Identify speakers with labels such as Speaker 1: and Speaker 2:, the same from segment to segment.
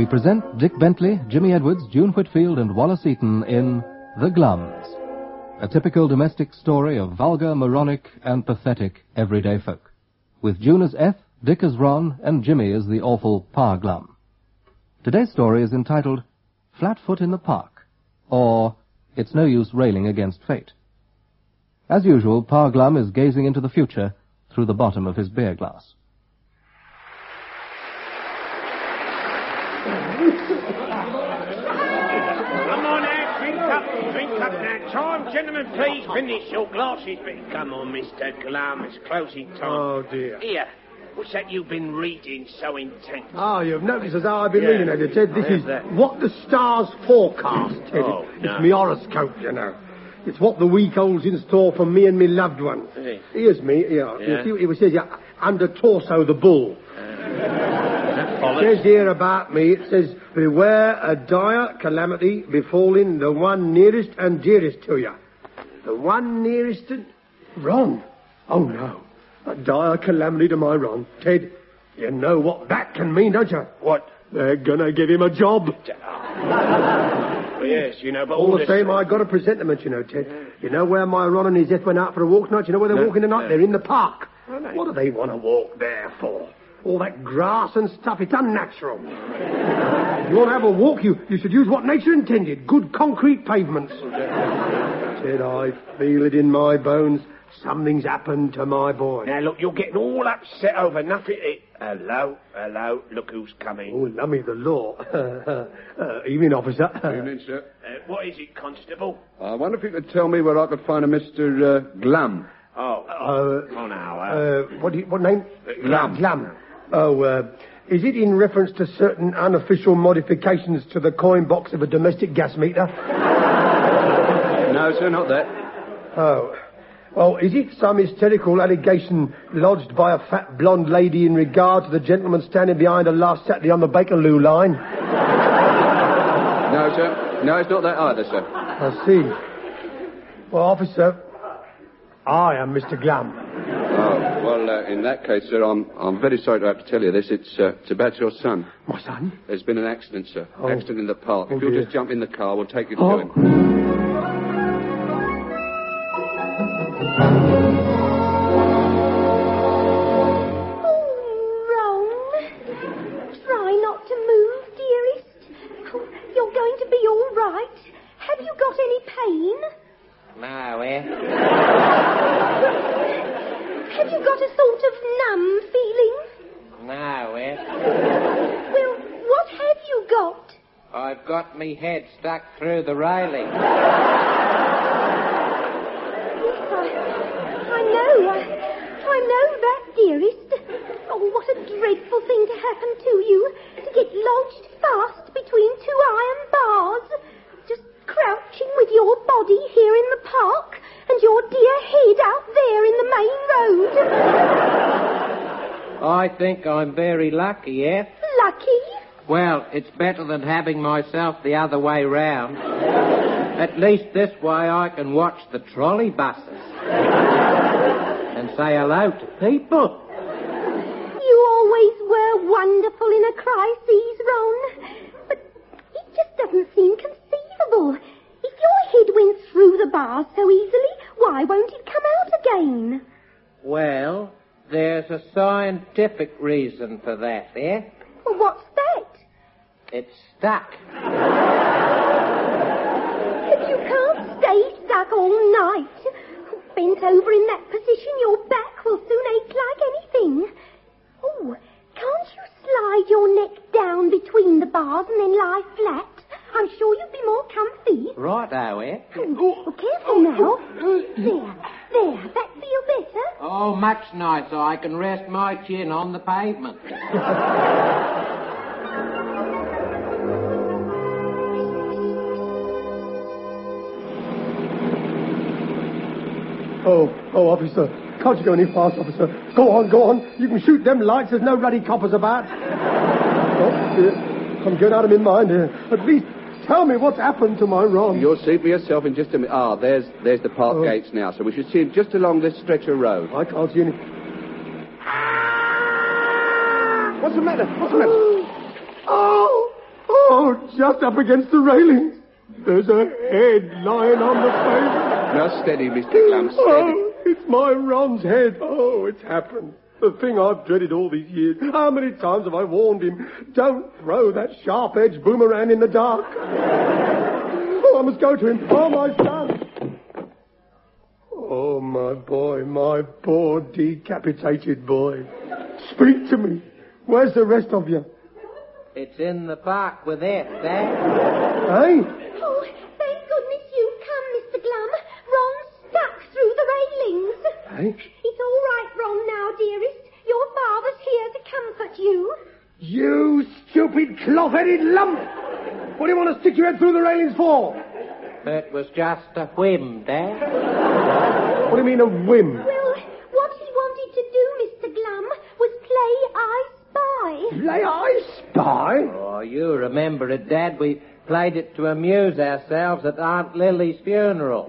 Speaker 1: we present Dick Bentley, Jimmy Edwards, June Whitfield, and Wallace Eaton in The Glums, a typical domestic story of vulgar, moronic, and pathetic everyday folk, with June as F, Dick as Ron, and Jimmy as the awful Pa Glum. Today's story is entitled Flatfoot in the Park, or It's No Use Railing Against Fate. As usual, Pa Glum is gazing into the future through the bottom of his beer glass.
Speaker 2: Come on now, drink up now. Time, gentlemen, please finish your glasses. But come on, Mr. Glum, it's closing time.
Speaker 3: Oh, dear.
Speaker 2: Here, what's that you've been reading so intent?
Speaker 3: Ah, you've noticed as how I've been reading it, Ted. This is
Speaker 2: that.
Speaker 3: What the Stars Forecast, Ted.
Speaker 2: Oh, no.
Speaker 3: It's me horoscope, you know. It's what the week holds in store for me and me loved ones.
Speaker 2: Is it?
Speaker 3: Here's me, here.
Speaker 2: Yeah.
Speaker 3: You see, it says here, under torso the bull. It says here about me, it says, beware a dire calamity befalling the one nearest and dearest to you. The one nearest to... Ron. Oh, no. A dire calamity to my Ron. Ted, you know what that can mean, don't you?
Speaker 2: What?
Speaker 3: They're gonna give him a job.
Speaker 2: Well, yes, you know, but
Speaker 3: All the same, I got a presentiment, you know, Ted. You know where my Ron and his F went out for a walk tonight? You know where they're walking tonight? They're in the park. What do they want to walk there for? All that grass and stuff, it's unnatural. If you want to have a walk, you should use what nature intended. Good concrete pavements. Ted, I feel it in my bones. Something's happened to my boy.
Speaker 2: Now, look, you're getting all upset over nothing. Hello, look who's coming.
Speaker 3: Oh, lummy the law. Evening, officer.
Speaker 4: Evening, sir.
Speaker 2: What is it, Constable?
Speaker 4: I wonder if you could tell me where I could find a Mr. Glum.
Speaker 2: Oh, now.
Speaker 3: What name?
Speaker 4: Glum.
Speaker 3: Glum. Oh, is it in reference to certain unofficial modifications to the coin box of a domestic gas meter?
Speaker 4: No, sir, not that.
Speaker 3: Oh. Well, is it some hysterical allegation lodged by a fat blonde lady in regard to the gentleman standing behind her last Saturday on the Bakerloo line?
Speaker 4: No, sir. No, it's not that either, sir.
Speaker 3: I see. Well, officer, I am Mr. Glum.
Speaker 4: Oh, well, in that case, sir, I'm very sorry to have to tell you this. It's about your son.
Speaker 3: My son?
Speaker 4: There's been an accident, sir.
Speaker 3: Oh.
Speaker 4: Accident in the park.
Speaker 3: Oh,
Speaker 4: If you'll
Speaker 3: dear.
Speaker 4: just jump in the car, we'll take you to
Speaker 3: Oh.
Speaker 4: him.
Speaker 5: Try not to move, dearest. Oh, you're going to be all right. Have you got any pain?
Speaker 6: No, eh?
Speaker 5: Have you got a sort of numb feeling?
Speaker 6: No, eh?
Speaker 5: Well, what have you got?
Speaker 6: I've got me head stuck through the railing.
Speaker 5: Yes, I know that, dearest. Oh, what a dreadful thing to happen to you. To get lodged fast between two iron bars. Just crouching with your body here in the park and your dear head out there in the main road.
Speaker 6: I think I'm very lucky, eh?
Speaker 5: Lucky?
Speaker 6: Well, it's better than having myself the other way round. At least this way I can watch the trolley buses. And say hello to people.
Speaker 5: You always were wonderful in a crisis, Ron. But it just doesn't seem conceivable. If your head went through the bars so easily, why won't it come out again?
Speaker 6: Well, there's a scientific reason for that, eh?
Speaker 5: Well, what's that?
Speaker 6: It's stuck.
Speaker 5: But you can't stay stuck all night. Bent over in that position, your back will soon ache like anything. Oh, can't you slide your neck down between the bars and then lie flat? I'm sure you'd be more comfy.
Speaker 6: Righto, eh?
Speaker 5: Oh, careful now. There, that feel better?
Speaker 6: Oh, much nicer. I can rest my chin on the pavement.
Speaker 3: Oh, officer. Can't you go any faster, officer? Go on. You can shoot them lights. There's no ruddy coppers about. Oh, dear. I'm going out of my mind here. At least tell me what's happened to my Ron.
Speaker 4: You'll see for yourself in just a minute. Ah, there's the park gates now, so we should see him just along this stretch of road.
Speaker 3: I can't see any...
Speaker 4: What's the matter?
Speaker 3: Oh, just up against the railing. There's a head lying on the pavement.
Speaker 4: Now, steady, Mr. Glum, steady.
Speaker 3: Oh, it's my Ron's head. Oh, it's happened. The thing I've dreaded all these years. How many times have I warned him? Don't throw that sharp-edged boomerang in the dark. Oh, I must go to him. Oh, my son. Oh, my boy, my poor decapitated boy. Speak to me. Where's the rest of you?
Speaker 6: It's in the park with it, Dad.
Speaker 3: Eh?
Speaker 5: Oh, thank goodness you've come, Mr. Glum. Ron's stuck through the railings.
Speaker 3: Eh?
Speaker 5: It's all right, Ron, now, dearest. Your father's here to comfort you.
Speaker 3: You stupid cloth-headed lump! What do you want to stick your head through the railings for?
Speaker 6: It was just a whim, Dad.
Speaker 3: What do you mean a whim?
Speaker 5: Well, what he wanted to do, Mr. Glum, was play I Spy.
Speaker 3: Play I Spy?
Speaker 6: Oh, you remember it, Dad. We played it to amuse ourselves at Aunt Lily's funeral.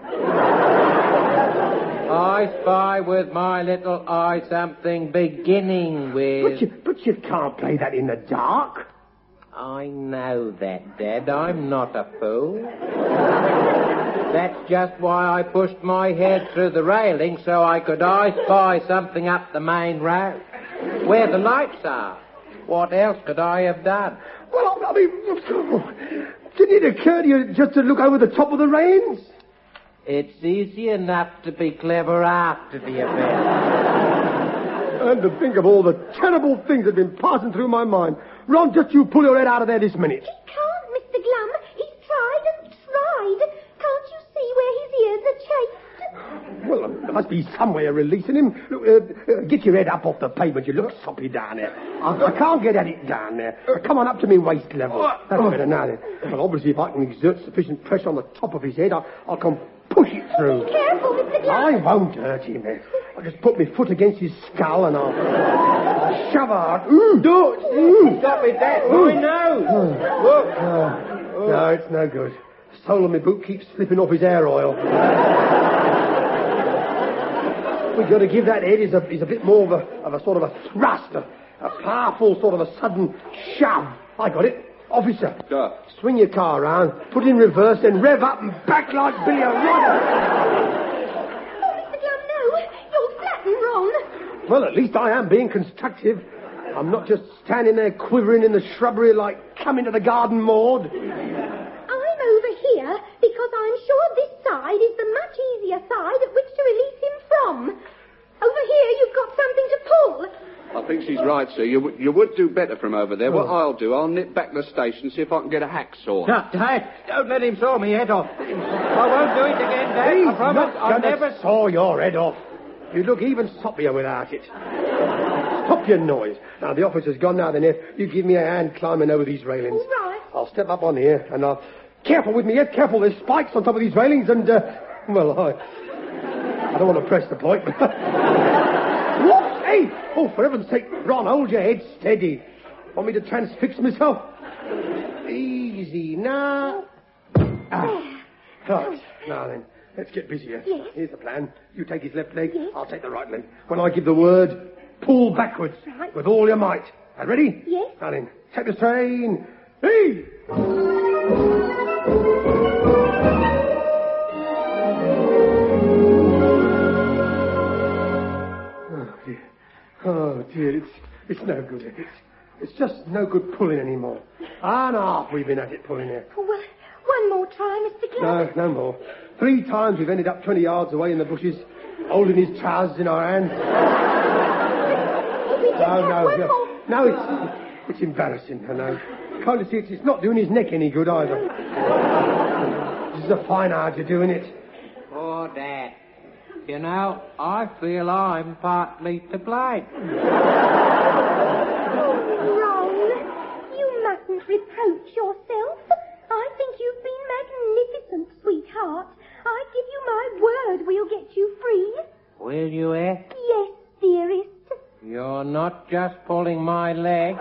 Speaker 6: I spy with my little eye something beginning with...
Speaker 3: But you can't play that in the dark.
Speaker 6: I know that, Dad. I'm not a fool. That's just why I pushed my head through the railing so I could eye spy something up the main road, where the lights are. What else could I have done?
Speaker 3: Well, I mean, didn't it occur to you just to look over the top of the railings?
Speaker 6: It's easy enough to be clever after the event.
Speaker 3: And to think of all the terrible things that have been passing through my mind. Ron, just you pull your head out of there this minute.
Speaker 5: He can't, Mr. Glum. He's tried and tried. Can't you see where his ears are chafed?
Speaker 3: Well, there must be some way of releasing him. Look, get your head up off the pavement. You look soppy down there. I can't get at it down there. Come on up to me waist level. That's better now then. Well, obviously, if I can exert sufficient pressure on the top of his head, I'll come push it through.
Speaker 5: Be careful, Mr. Glum.
Speaker 3: I won't hurt him. I'll just put my foot against his skull and I'll shove out. Do it.
Speaker 6: Stop it, Dad. My nose. Look.
Speaker 3: No, it's no good. The sole of my boot keeps slipping off his hair oil. We've got to give that head is a bit more of a sort of a thrust, a powerful sort of a sudden shove. I got it. Officer, swing your car around, put it in reverse, then rev up and back like Billy O'Reilly.
Speaker 5: Oh, Mr. Glum, no. You're flattening Ron.
Speaker 3: Well, at least I am being constructive. I'm not just standing there quivering in the shrubbery like coming to the garden, Maud.
Speaker 5: I'm over here because I'm sure this side is the much easier side at which to release him from. Over here you've got something to pull.
Speaker 4: I think she's right, sir. You would do better from over there. What I'll do, I'll nip back to the station, see if I can get a hacksaw.
Speaker 6: No, Dad, don't let him saw me head off. I won't do it again, Dad.
Speaker 3: He's
Speaker 6: I promise
Speaker 3: not
Speaker 6: I'll
Speaker 3: gonna
Speaker 6: never...
Speaker 3: saw your head off. You look even soppier without it. Stop your noise. Now, the officer's gone now, then. You give me a hand climbing over these railings.
Speaker 5: All right.
Speaker 3: I'll step up on here, and I'll... Careful with me, Ed, careful. There's spikes on top of these railings, and, well, I don't want to press the point. What? Hey! Oh, for heaven's sake, Ron, hold your head steady. Want me to transfix myself? Easy, now. Right, now then, let's get busy here.
Speaker 5: Yes.
Speaker 3: Here's the plan. You take his left leg,
Speaker 5: Yes.
Speaker 3: I'll take the right leg. When I give the word, pull backwards.
Speaker 5: Right.
Speaker 3: With all your might. Are you ready?
Speaker 5: Yes.
Speaker 3: Now then, take the strain. Hey! Oh, dear, it's no good. It's just no good pulling anymore. Hour and a half we've been at it pulling here.
Speaker 5: Oh, well, one more try, Mr. Glum.
Speaker 3: No more. 3 times we've ended up 20 yards away in the bushes, holding his trousers in our hands.
Speaker 5: Oh, we just have one more.
Speaker 3: No, it's embarrassing, I know. Can't you see it's not doing his neck any good either. This is a fine hour to doing it.
Speaker 6: Oh, Dad. You know, I feel I'm partly to blame.
Speaker 5: Ron, you mustn't reproach yourself. I think you've been magnificent, sweetheart. I give you my word we'll get you free.
Speaker 6: Will you, eh?
Speaker 5: Yes, dearest.
Speaker 6: You're not just pulling my leg.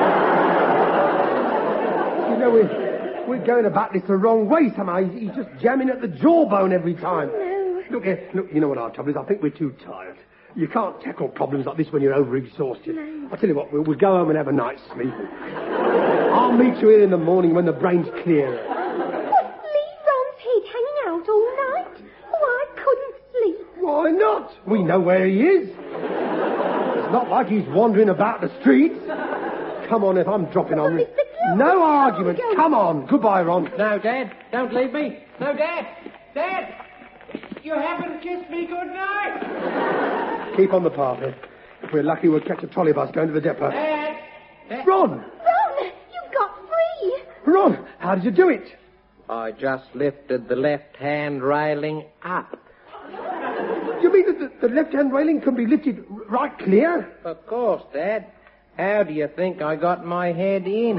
Speaker 3: You know, we're going about this the wrong way somehow. He's just jamming at the jawbone every time.
Speaker 5: No.
Speaker 3: Look, you know what our trouble is? I think we're too tired. You can't tackle problems like this when you're overexhausted.
Speaker 5: No.
Speaker 3: I'll tell you what, we'll go home and have a night's sleep. I'll I'll meet you here in the morning when the brain's clear.
Speaker 5: What, leave Ron's head hanging out all night? Oh, I couldn't sleep.
Speaker 3: Why not? We know where he is. It's not like he's wandering about the streets. Come on, if I'm dropping on you.
Speaker 5: Mr. Gilbert,
Speaker 3: No argument.
Speaker 5: don't go.
Speaker 3: Come on. Goodbye, Ron.
Speaker 6: No, Dad, don't leave me. No, Dad. Dad, you haven't kissed me good night.
Speaker 3: Keep on the path here. If we're lucky, we'll catch a trolley bus going to the depot.
Speaker 6: Dad.
Speaker 3: Ron!
Speaker 5: Ron, you got free.
Speaker 3: Ron, how did you do it?
Speaker 6: I just lifted the left-hand railing up.
Speaker 3: You mean that the left-hand railing can be lifted right clear?
Speaker 6: Of course, Dad. How do you think I got my head in?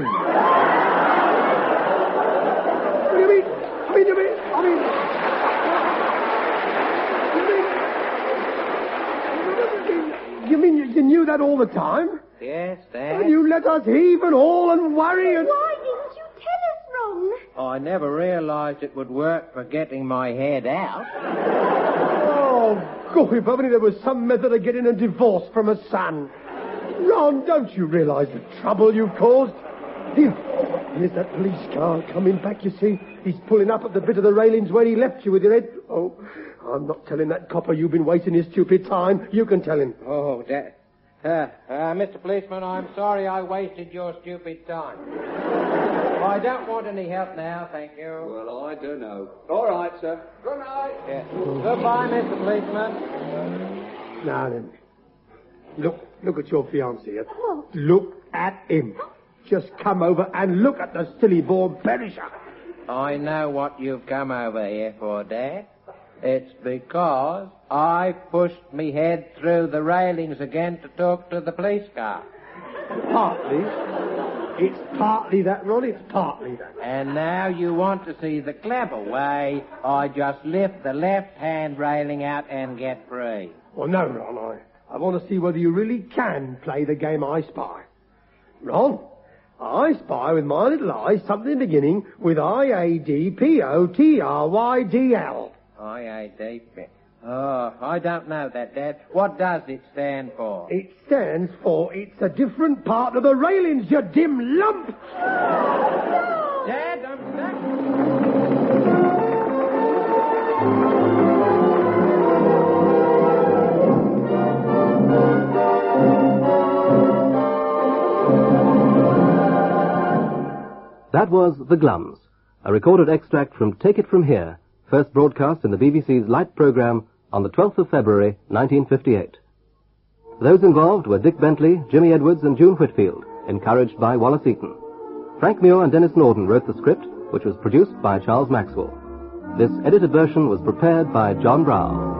Speaker 3: What do you mean? You mean you knew that all the time?
Speaker 6: Yes, Dad.
Speaker 3: And you let us heave and haul and worry and...
Speaker 5: Why didn't you tell us, Ron?
Speaker 6: I never realized it would work for getting my head out.
Speaker 3: Oh, God, if only there was some method of getting a divorce from a son. Ron, don't you realize the trouble you've caused? Here's that police car coming back, you see. He's pulling up at the bit of the railings where he left you with your head. Oh, I'm not telling that copper you've been wasting his stupid time. You can tell him.
Speaker 6: Oh, Dad. Mr. Policeman, I'm sorry I wasted your stupid time. I don't want any help now, thank you.
Speaker 4: Well, I don't know. All right, sir. Good night.
Speaker 6: Yes. Goodbye, Mr. Policeman.
Speaker 3: Now then. Look at your fiancé.
Speaker 5: What?
Speaker 3: Look at him. Just come over and look at the silly-born perisher.
Speaker 6: I know what you've come over here for, Dad. It's because I pushed me head through the railings again to talk to the police car.
Speaker 3: Partly. It's partly that, Ron. It's partly that.
Speaker 6: And now you want to see the clever way I just lift the left-hand railing out and get free.
Speaker 3: Well, no, Ron. I want to see whether you really can play the game I Spy. Ron, I spy with my little eye something beginning with IADPOTRYDL.
Speaker 6: IADP. Oh, I don't know that, Dad. What does it stand for?
Speaker 3: It stands for it's a different part of the railings, you dim lump.
Speaker 6: Dad, I'm stuck.
Speaker 1: That was The Glums, a recorded extract from Take It From Here, first broadcast in the BBC's Light programme on the 12th of February, 1958. Those involved were Dick Bentley, Jimmy Edwards and June Whitfield, encouraged by Wallace Eaton. Frank Muir and Dennis Norden wrote the script, which was produced by Charles Maxwell. This edited version was prepared by John Brown.